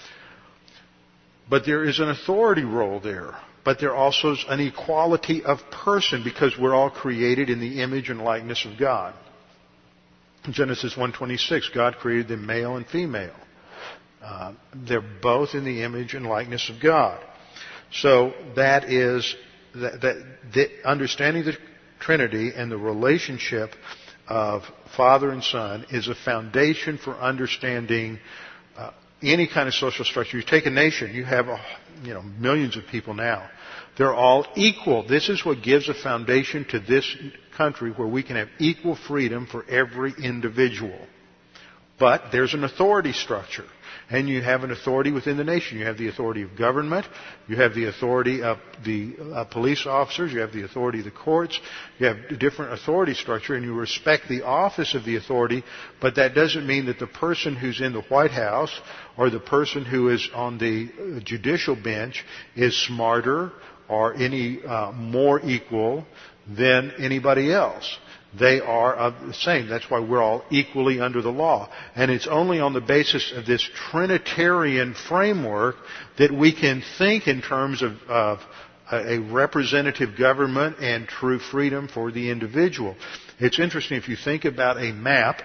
But there is an authority role there. But there also is an equality of person because we're all created in the image and likeness of God. Genesis one twenty-six, God created them male and female. Uh, they're both in the image and likeness of God. So that is that, that the, understanding the Trinity and the relationship of Father and Son is a foundation for understanding uh, any kind of social structure. You take a nation, you have a, you know millions of people now. They're all equal. This is what gives a foundation to this country where we can have equal freedom for every individual. But there's an authority structure. And you have an authority within the nation. You have the authority of government. You have the authority of the uh, police officers. You have the authority of the courts. You have a different authority structure, and you respect the office of the authority. But that doesn't mean that the person who's in the White House or the person who is on the judicial bench is smarter or any uh, more equal than anybody else. They are of the same. That's why we're all equally under the law. And it's only on the basis of this Trinitarian framework that we can think in terms of, of a representative government and true freedom for the individual. It's interesting if you think about a map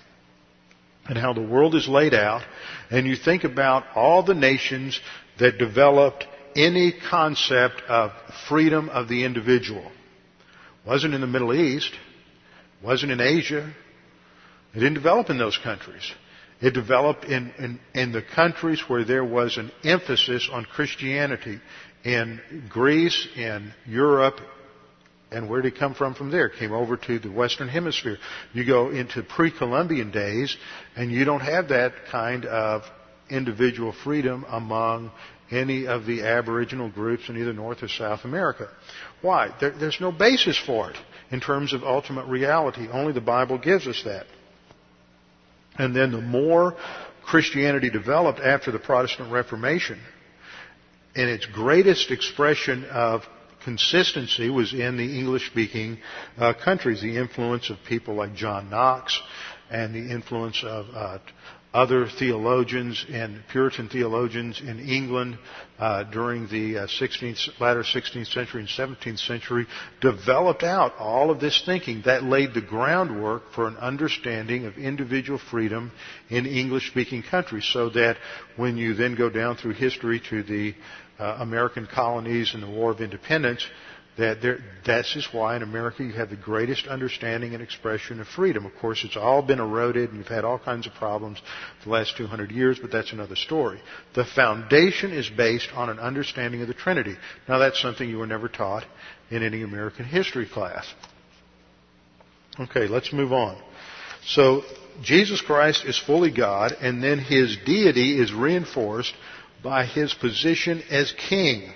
and how the world is laid out, and you think about all the nations that developed any concept of freedom of the individual. It wasn't in the Middle East. Wasn't in Asia. It didn't develop in those countries. It developed in, in, in the countries where there was an emphasis on Christianity. In Greece, in Europe, and where did it come from from there? It came over to the Western Hemisphere. You go into pre-Columbian days, and you don't have that kind of individual freedom among any of the Aboriginal groups in either North or South America. Why? There, there's no basis for it in terms of ultimate reality. Only the Bible gives us that. And then the more Christianity developed after the Protestant Reformation, and its greatest expression of consistency was in the English-speaking uh, countries. The influence of people like John Knox and the influence of uh, other theologians and Puritan theologians in England uh, during the uh, sixteenth, latter sixteenth century and seventeenth century developed out all of this thinking that laid the groundwork for an understanding of individual freedom in English-speaking countries, so that when you then go down through history to the uh, American colonies and the War of Independence, that there, that's just why in America you have the greatest understanding and expression of freedom. Of course, it's all been eroded, and you've had all kinds of problems for the last two hundred years, but that's another story. The foundation is based on an understanding of the Trinity. Now, that's something you were never taught in any American history class. Okay, let's move on. So, Jesus Christ is fully God, and then His deity is reinforced by His position as King.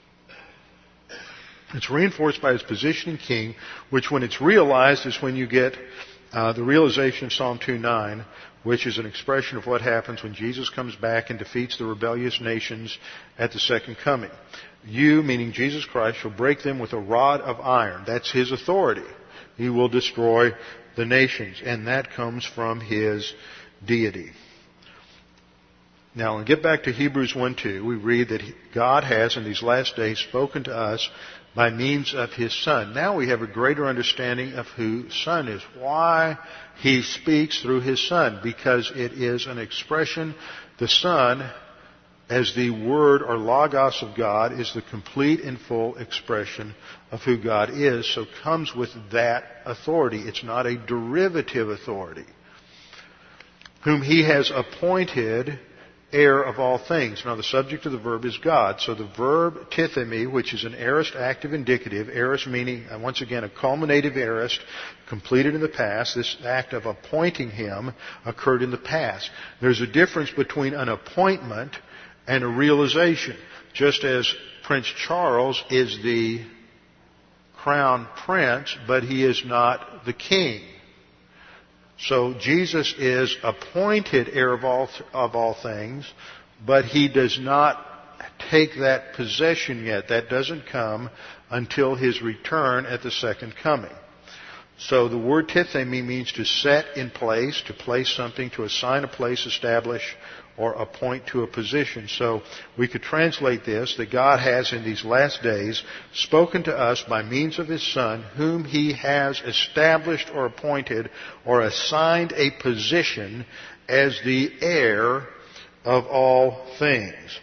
It's reinforced by His position as King, which when it's realized is when you get uh, the realization of Psalm two nine, which is an expression of what happens when Jesus comes back and defeats the rebellious nations at the second coming. You, meaning Jesus Christ, shall break them with a rod of iron. That's His authority. He will destroy the nations, and that comes from His deity. Now, when we get back to Hebrews one two, we read that God has in these last days spoken to us by means of His Son. Now we have a greater understanding of who Son is. Why He speaks through His Son? Because it is an expression. The Son, as the Word or Logos of God, is the complete and full expression of who God is, so comes with that authority. It's not a derivative authority. Whom He has appointed heir of all things. Now, the subject of the verb is God. So the verb tithemi, which is an aorist active indicative, aorist meaning, once again, a culminative aorist, completed in the past. This act of appointing Him occurred in the past. There's a difference between an appointment and a realization. Just as Prince Charles is the crown prince, but he is not the king. So Jesus is appointed heir of all, of all things, but He does not take that possession yet. That doesn't come until His return at the second coming. So the word tithemi means to set in place, to place something, to assign a place, establish, or appoint to a position. So we could translate this, that God has in these last days spoken to us by means of His Son, whom He has established or appointed or assigned a position as the heir of all things.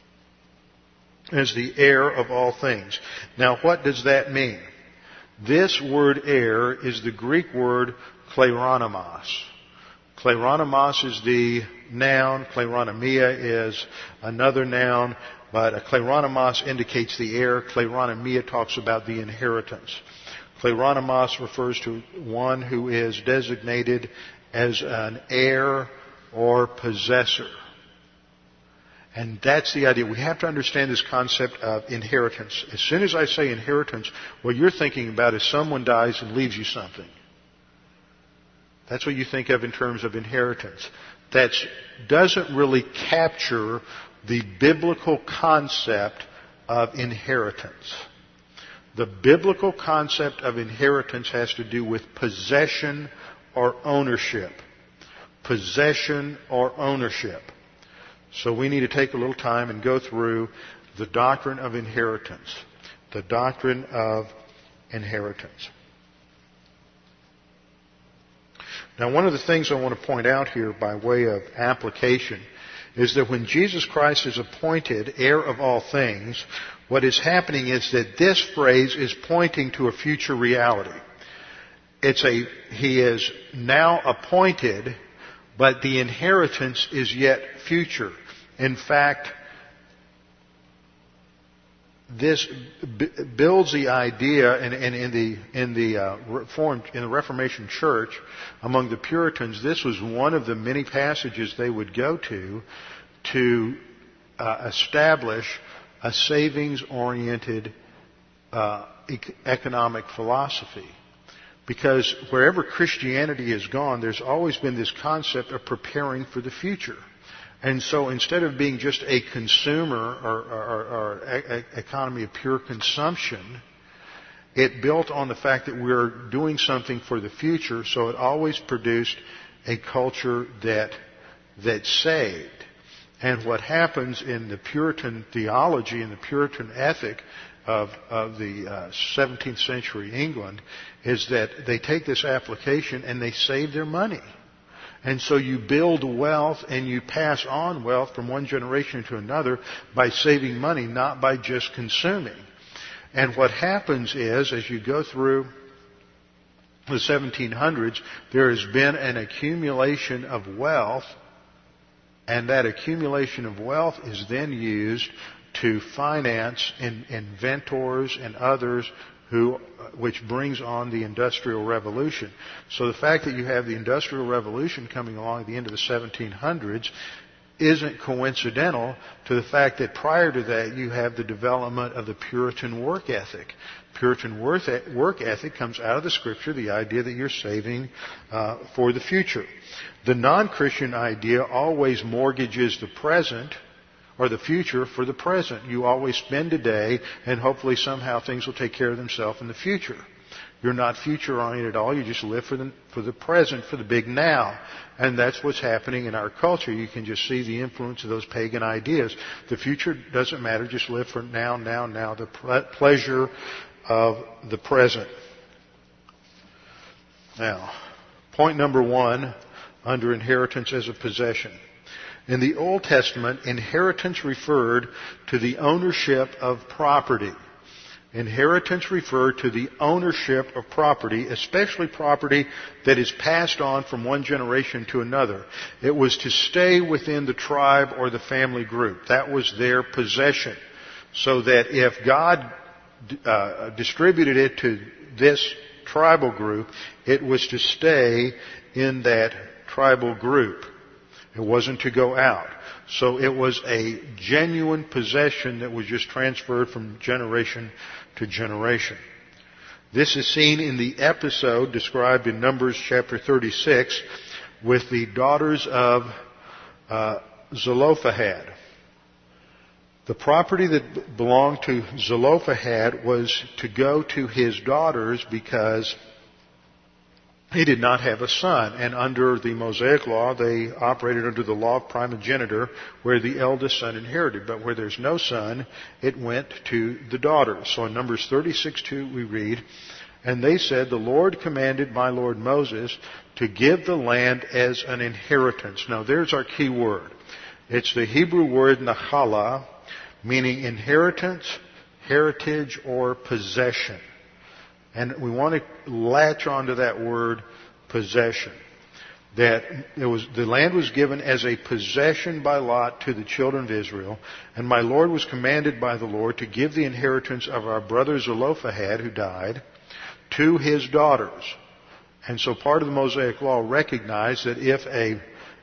As the heir of all things. Now, what does that mean? This word heir is the Greek word kleronomos. Kleronomos is the noun. Kleronomia is another noun. But a kleronomos indicates the heir. Kleronomia talks about the inheritance. Kleronomos refers to one who is designated as an heir or possessor. And that's the idea. We have to understand this concept of inheritance. As soon as I say inheritance, what you're thinking about is someone dies and leaves you something. That's what you think of in terms of inheritance. That doesn't really capture the biblical concept of inheritance. The biblical concept of inheritance has to do with possession or ownership. Possession or ownership. So we need to take a little time and go through the doctrine of inheritance. The doctrine of inheritance. Now, one of the things I want to point out here by way of application is that when Jesus Christ is appointed heir of all things, what is happening is that this phrase is pointing to a future reality. It's a, he is now appointed, but the inheritance is yet future. In fact, this b- builds the idea, and, and in the in the uh, Reformed in the Reformation Church, among the Puritans, this was one of the many passages they would go to to uh, establish a savings-oriented uh, e- economic philosophy. Because wherever Christianity has gone, there's always been this concept of preparing for the future. And so instead of being just a consumer or, or, or a, a economy of pure consumption, it built on the fact that we're doing something for the future, so it always produced a culture that that saved. And what happens in the Puritan theology and the Puritan ethic of, of the uh, seventeenth century England is that they take this application and they save their money. And so you build wealth and you pass on wealth from one generation to another by saving money, not by just consuming. And what happens is, as you go through the seventeen hundreds, there has been an accumulation of wealth, and that accumulation of wealth is then used to finance in, inventors and others who, which brings on the Industrial Revolution. So the fact that you have the Industrial Revolution coming along at the end of the seventeen hundreds isn't coincidental to the fact that prior to that you have the development of the Puritan work ethic. Puritan work ethic comes out of the Scripture, the idea that you're saving uh, for the future. The non-Christian idea always mortgages the present or the future for the present. You always spend today, and hopefully somehow things will take care of themselves in the future. You're not future-oriented at all. You just live for the, for the present, for the big now. And that's what's happening in our culture. You can just see the influence of those pagan ideas. The future doesn't matter. Just live for now, now, now. The ple- pleasure of the present. Now, point number one under inheritance as a possession. In the Old Testament, inheritance referred to the ownership of property. Inheritance referred to the ownership of property, especially property that is passed on from one generation to another. It was to stay within the tribe or the family group. That was their possession. So that if God uh, distributed it to this tribal group, it was to stay in that tribal group. It wasn't to go out. So it was a genuine possession that was just transferred from generation to generation. This is seen in the episode described in Numbers chapter thirty-six with the daughters of uh, Zelophehad. The property that belonged to Zelophehad was to go to his daughters because he did not have a son, and under the Mosaic law, they operated under the law of primogeniture, where the eldest son inherited. But where there's no son, it went to the daughters. So in Numbers thirty-six two we read, "And they said, the Lord commanded my Lord Moses to give the land as an inheritance." Now there's our key word. It's the Hebrew word nachala, meaning inheritance, heritage, or possession. And we want to latch onto that word possession. That it was, the land was given as a possession by lot to the children of Israel. And my Lord was commanded by the Lord to give the inheritance of our brother Zelophehad, who died, to his daughters. And so part of the Mosaic law recognized that if a,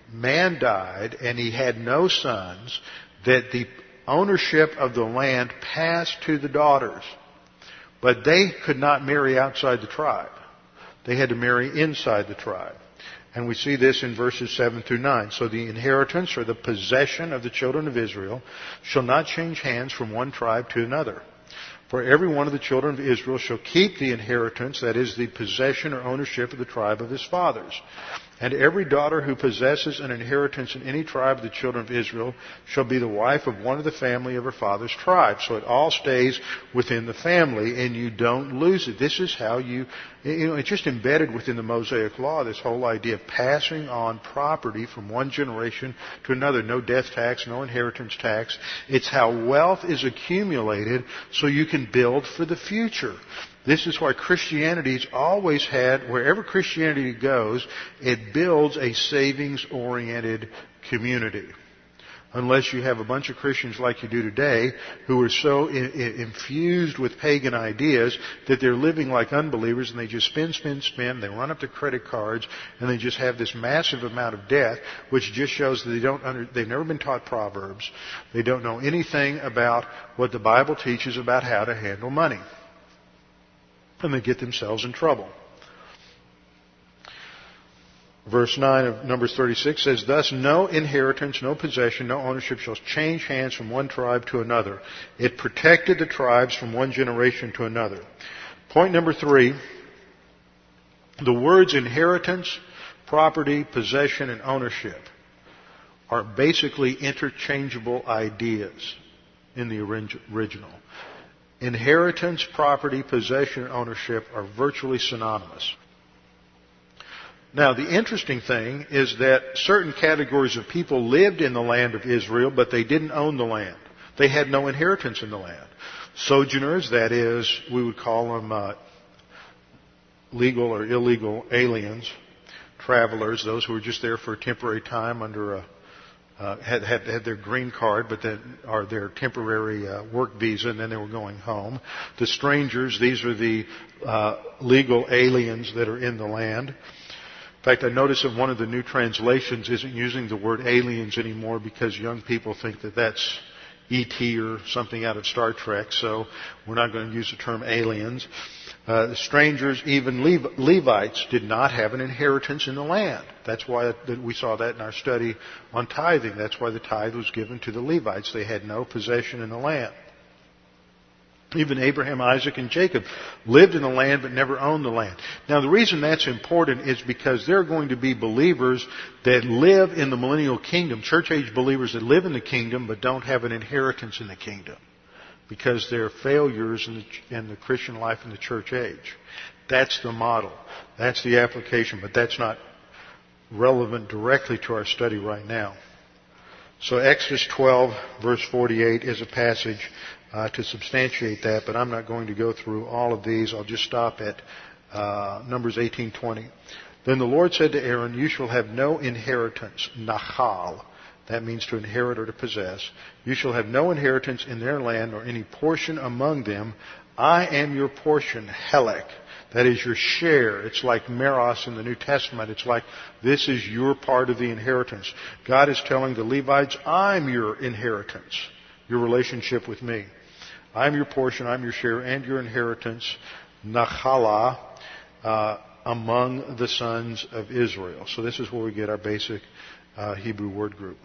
man died and he had no sons, that the ownership of the land passed to the daughters. But they could not marry outside the tribe. They had to marry inside the tribe. And we see this in verses seven through nine. So the inheritance or the possession of the children of Israel shall not change hands from one tribe to another. For every one of the children of Israel shall keep the inheritance, that is, the possession or ownership of the tribe of his fathers. And every daughter who possesses an inheritance in any tribe of the children of Israel shall be the wife of one of the family of her father's tribe. So it all stays within the family, and you don't lose it. This is how you, you know, it's just embedded within the Mosaic Law, this whole idea of passing on property from one generation to another. No death tax, no inheritance tax. It's how wealth is accumulated so you can build for the future. This is why Christianity's always had, wherever Christianity goes, it builds a savings-oriented community. Unless you have a bunch of Christians like you do today who are so in, in, infused with pagan ideas that they're living like unbelievers and they just spend, spend, spend, they run up their credit cards and they just have this massive amount of debt, which just shows that they don't under, they've never been taught Proverbs. They don't know anything about what the Bible teaches about how to handle money. And they get themselves in trouble. Verse nine of Numbers thirty-six says, Thus no inheritance, no possession, no ownership shall change hands from one tribe to another. It protected the tribes from one generation to another. Point number three, the words inheritance, property, possession, and ownership are basically interchangeable ideas in the original. Inheritance, property, possession, and ownership are virtually synonymous. Now, the interesting thing is that certain categories of people lived in the land of Israel, but they didn't own the land. They had no inheritance in the land. Sojourners, that is, we would call them uh, legal or illegal aliens, travelers, those who were just there for a temporary time under a Uh, had, had had their green card, but then or their temporary uh, work visa, and then they were going home. The strangers, these are the uh, legal aliens that are in the land. In fact, I notice that one of the new translations isn't using the word aliens anymore because young people think that that's E T or something out of Star Trek, so we're not going to use the term aliens. Uh, the strangers, even Lev- Levites, did not have an inheritance in the land. That's why that we saw that in our study on tithing. That's why the tithe was given to the Levites. They had no possession in the land. Even Abraham, Isaac, and Jacob lived in the land but never owned the land. Now, the reason that's important is because there are going to be believers that live in the millennial kingdom, church-age believers that live in the kingdom but don't have an inheritance in the kingdom, because they're failures in the, in the Christian life in the church age. That's the model. That's the application, but that's not relevant directly to our study right now. So Exodus twelve, verse forty-eight is a passage uh, to substantiate that, but I'm not going to go through all of these. I'll just stop at uh, Numbers eighteen twenty. Then the Lord said to Aaron, You shall have no inheritance, nachal. That means to inherit or to possess. You shall have no inheritance in their land or any portion among them. I am your portion, helek. That is your share. It's like meros in the New Testament. It's like this is your part of the inheritance. God is telling the Levites, I'm your inheritance, your relationship with me. I'm your portion, I'm your share, and your inheritance, nachala, uh, among the sons of Israel. So this is where we get our basic uh, Hebrew word group.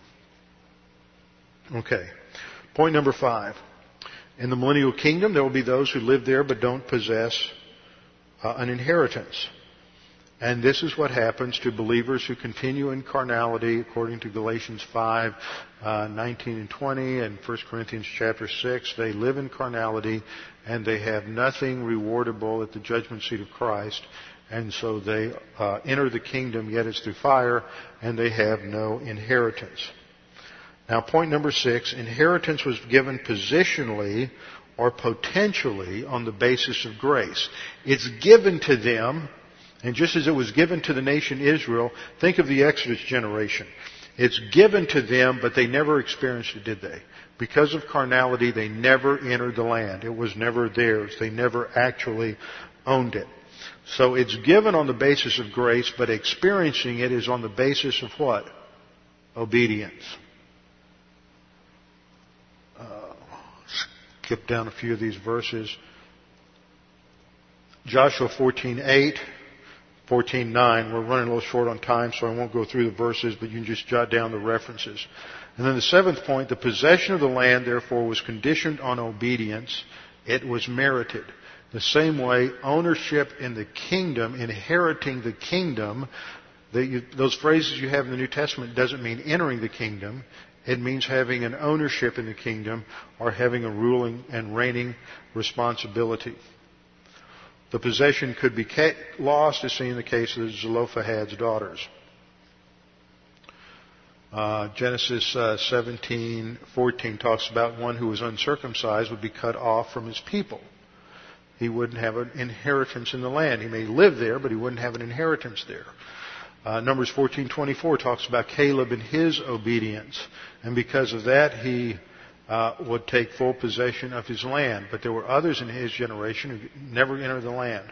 Okay. Point number five. In the millennial kingdom, there will be those who live there but don't possess uh, an inheritance. And this is what happens to believers who continue in carnality, according to Galatians five, uh, nineteen and twenty, and First Corinthians chapter six. They live in carnality, and they have nothing rewardable at the judgment seat of Christ. And so they uh, enter the kingdom, yet it's through fire, and they have no inheritance. Now, point number six, inheritance was given positionally or potentially on the basis of grace. It's given to them, and just as it was given to the nation Israel, think of the Exodus generation. It's given to them, but they never experienced it, did they? Because of carnality, they never entered the land. It was never theirs. They never actually owned it. So it's given on the basis of grace, but experiencing it is on the basis of what? obedience. Uh, skip down a few of these verses. Joshua fourteen eight, fourteen nine. We're running a little short on time, so I won't go through the verses, but you can just jot down the references. And then the seventh point, the possession of the land, therefore, was conditioned on obedience. It was merited. The same way, ownership in the kingdom, inheriting the kingdom, the, you, those phrases you have in the New Testament doesn't mean entering the kingdom. It means having an ownership in the kingdom or having a ruling and reigning responsibility. The possession could be lost, as seen in the case of Zelophehad's daughters. Uh, Genesis uh, seventeen fourteen talks about one who was uncircumcised would be cut off from his people. He wouldn't have an inheritance in the land. He may live there, but he wouldn't have an inheritance there. Uh, Numbers fourteen twenty-four talks about Caleb and his obedience, and because of that, he uh, would take full possession of his land. But there were others in his generation who never entered the land.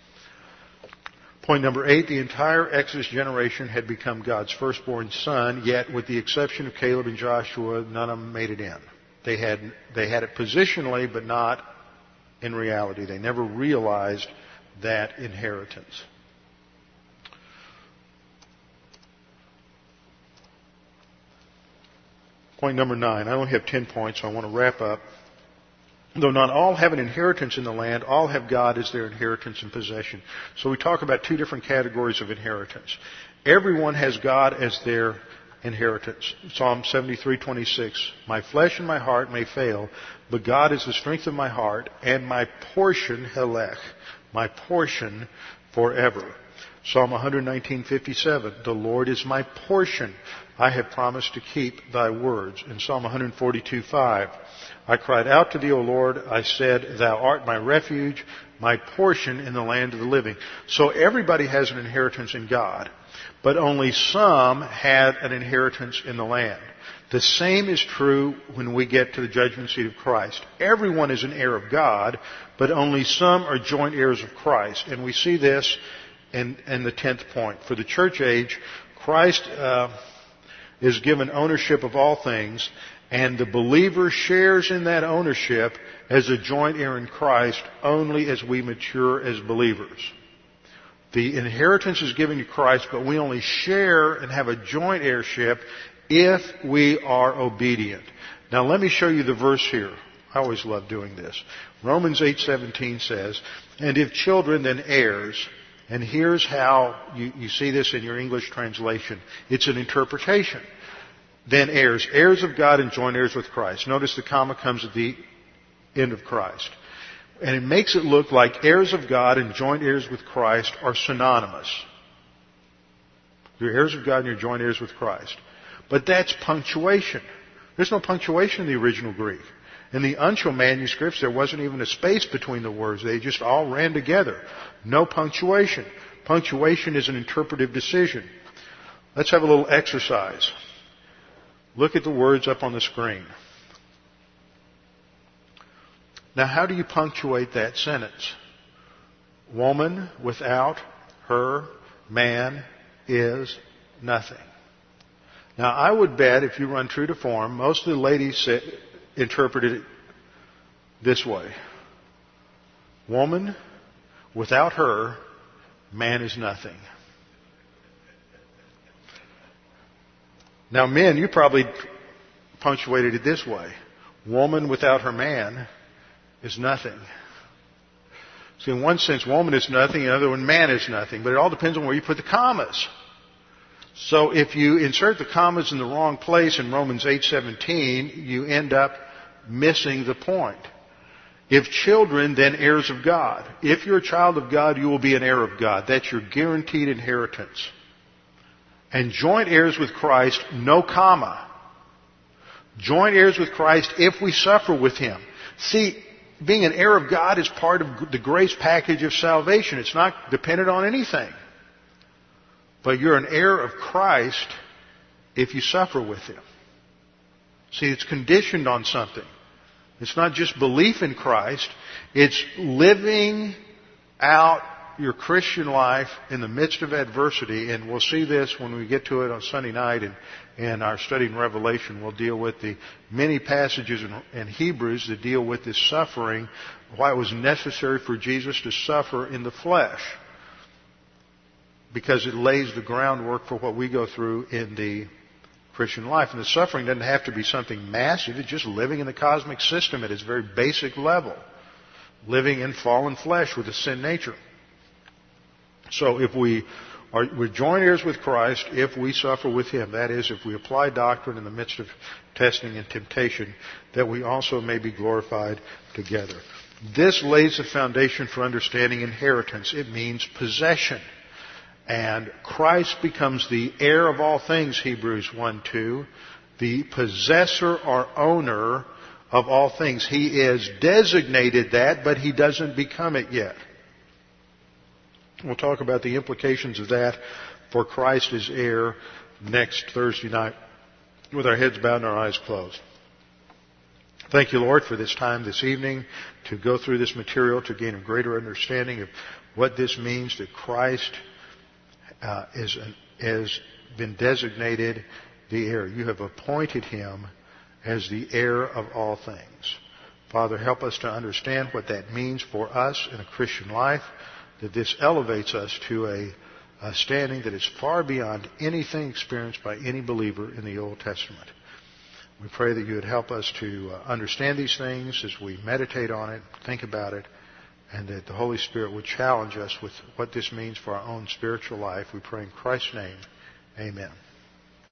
Point number eight, the entire Exodus generation had become God's firstborn son, yet with the exception of Caleb and Joshua, none of them made it in. They had they had it positionally, but not in reality. They never realized that inheritance. Point number nine. I only have ten points, so I want to wrap up. Though not all have an inheritance in the land, all have God as their inheritance and possession. So we talk about two different categories of inheritance. Everyone has God as their inheritance. Psalm seventy-three twenty-six. My flesh and my heart may fail, but God is the strength of my heart and my portion, helech, my portion forever. Psalm one nineteen fifty-seven. The Lord is my portion. I have promised to keep thy words. In Psalm one forty-two five. I cried out to thee, O Lord. I said, thou art my refuge, my portion in the land of the living. So everybody has an inheritance in God, but only some had an inheritance in the land. The same is true when we get to the judgment seat of Christ. Everyone is an heir of God, but only some are joint heirs of Christ. And we see this in, in the tenth point. For the church age, Christ uh, is given ownership of all things, and the believer shares in that ownership as a joint heir in Christ only as we mature as believers. The inheritance is given to Christ, but we only share and have a joint heirship if we are obedient. Now let me show you the verse here. I always love doing this. Romans eight seventeen says, and if children, then heirs. And here's how you, you see this in your English translation. It's an interpretation. Then heirs, heirs of God and joint heirs with Christ. Notice the comma comes at the end of Christ. And it makes it look like heirs of God and joint heirs with Christ are synonymous. You're heirs of God and you're joint heirs with Christ. But that's punctuation. There's no punctuation in the original Greek. In the Uncial manuscripts, there wasn't even a space between the words. They just all ran together. No punctuation. Punctuation is an interpretive decision. Let's have a little exercise. Look at the words up on the screen. Now, how do you punctuate that sentence? Woman without her man is nothing. Now, I would bet if you run true to form, most of the ladies say, interpreted it this way. Woman without her man is nothing. Now, men, you probably punctuated it this way. Woman without her man is nothing. So in one sense, woman is nothing. In another one, man is nothing. But it all depends on where you put the commas. So if you insert the commas in the wrong place in Romans eight seventeen, you end up missing the point. If children, then heirs of God. If you're a child of God, you will be an heir of God. That's your guaranteed inheritance. And joint heirs with Christ, no comma. Joint heirs with Christ if we suffer with Him. See, being an heir of God is part of the grace package of salvation. It's not dependent on anything. But you're an heir of Christ if you suffer with Him. See, it's conditioned on something. It's not just belief in Christ. It's living out your Christian life in the midst of adversity, and we'll see this when we get to it on Sunday night in, in our study in Revelation. We'll deal with the many passages in, in Hebrews that deal with this suffering, why it was necessary for Jesus to suffer in the flesh, because it lays the groundwork for what we go through in the Christian life. And the suffering doesn't have to be something massive. It's just living in the cosmic system at its very basic level, living in fallen flesh with a sin nature. So if we are we're joint heirs with Christ, if we suffer with Him, that is, if we apply doctrine in the midst of testing and temptation, that we also may be glorified together. This lays the foundation for understanding inheritance. It means possession. And Christ becomes the heir of all things, Hebrews one two, the possessor or owner of all things. He is designated that, but He doesn't become it yet. We'll talk about the implications of that for Christ as heir next Thursday night with our heads bowed and our eyes closed. Thank you, Lord, for this time this evening to go through this material to gain a greater understanding of what this means that Christ uh, is an, has been designated the heir. You have appointed Him as the heir of all things. Father, help us to understand what that means for us in a Christian life, that this elevates us to a, a standing that is far beyond anything experienced by any believer in the Old Testament. We pray that you would help us to uh, understand these things as we meditate on it, think about it, and that the Holy Spirit would challenge us with what this means for our own spiritual life. We pray in Christ's name. Amen.